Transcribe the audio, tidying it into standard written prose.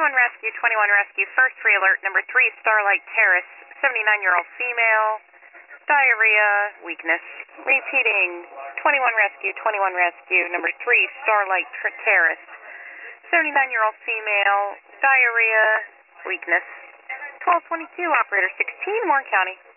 Rescue, 21 Rescue, first free alert, number 3, Starlight Terrace, 79-year-old female, diarrhea, weakness. Repeating, 21 Rescue, number 3, Starlight Terrace, 79-year-old female, diarrhea, weakness. 1222, operator 16, Warren County.